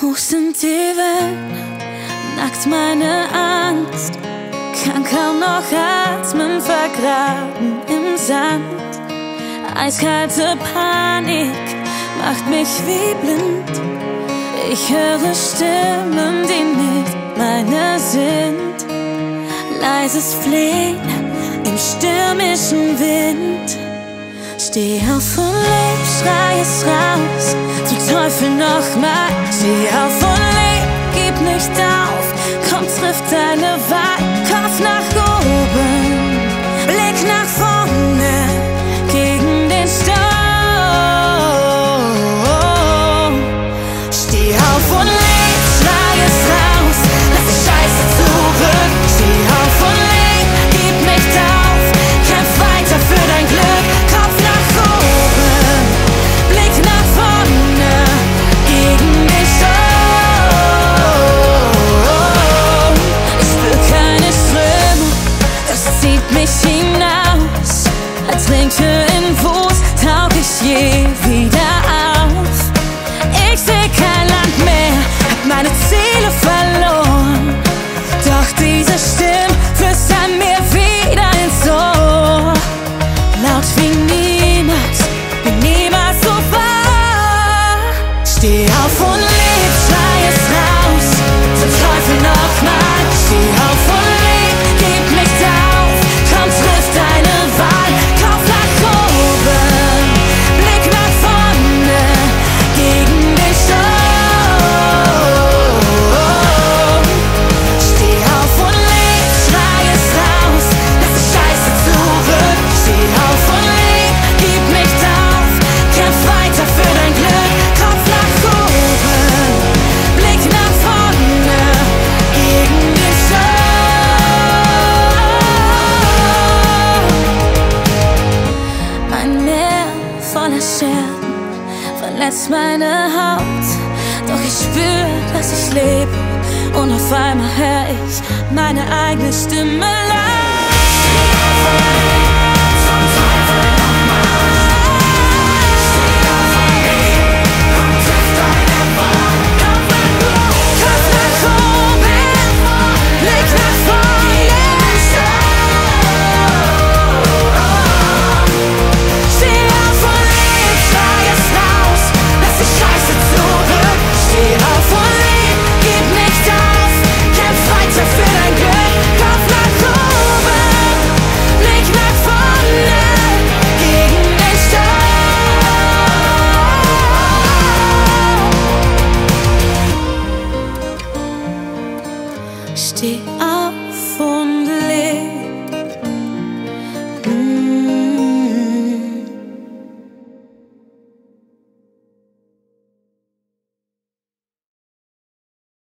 Hoch sind die Wellen, nackt meine Angst, kann kaum noch atmen, vergraben im Sand. Eiskalte Panik macht mich wie blind. Ich höre Stimmen, die nicht meine sind. Leises Flehen im stürmischen Wind. Steh auf und leb, schrei es raus, zum Teufel nochmal. Steh auf und leb, gib nicht auf, komm, triff deine Wahl. Kopf nach oben, Blick nach vorne, gegen den Sturm. Steh auf und leb, schrei es raus, lass die Scheiße zurück. Steh auf und leb, gib nicht auf, kämpf weiter für dein Glück. Kopf nach oben, Blick nach vorne, gegen den Sturm. Ich spür keine Strömung, das zieht mich hinaus. Ertrinke in Wut, tauch ich je wieder auf. Ich seh kein Land mehr, hab meine Ziele verloren. Doch diese Stimmen flüstern mir wieder ins Ohr. Laut wie niemals so war. Steh auf und leb, schrei es raus, zum Teufel nochmal. Steh auf und leb, gib nicht auf, komm, triff deine Wahl. Kopf nach oben, Blick nach vorne, gegen den Sturm. Steh auf und leb, schrei es raus, lass die Scheiße zurück. Steh auf und leb, gib nicht auf, kämpf weiter für dein Glück. Kopf nach oben, Blick nach vorne, gegen den Sturm. Ein Meer voller Scherben verletzt meine Haut, doch ich spür, dass ich lebe, und auf einmal hör ich meine eigene Stimme laut. Kopf nach oben, Blick nach vorne. Steh auf und leb, schrei es raus, lass die Scheiße zurück. Steh auf und leb, gib nicht auf, kämpf weiter für dein Glück. Kopf nach oben, Blick nach vorne, gegen den Sturm. Steh auf.